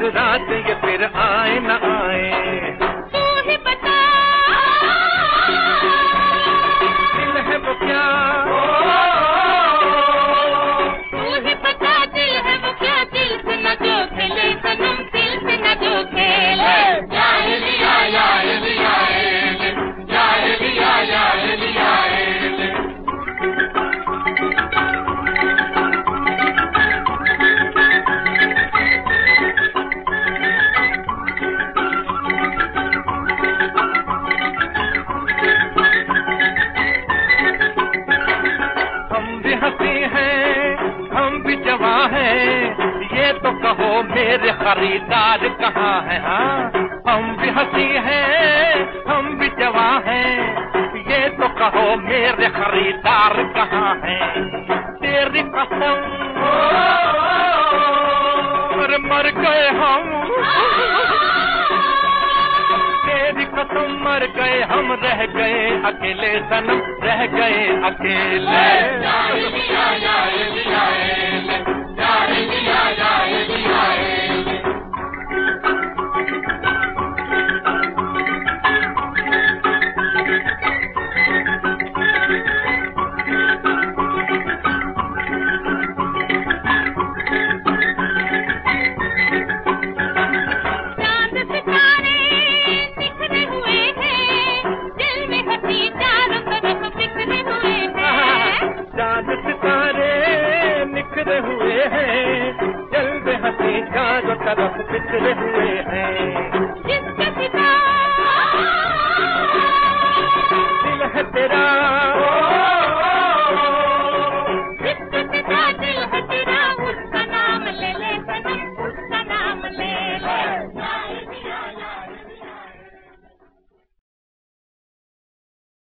रात ये फिर आए न आए। तू ही बता दिल है वो क्या, तू ही बता दिल है वो क्या, दिल से न जो खेले सनम, दिल से न जो खेले। या लिया या लिया या लिया या लिया। ये तो कहो मेरे खरीदार कहाँ है? हाँ हम भी हंसी हैं, हम भी जवां हैं, ये तो कहो मेरे खरीदार कहाँ हैं? तेरी कसम मर गए हम, तेरी कसम मर गए हम, रह गए अकेले सनम, रह गए अकेले।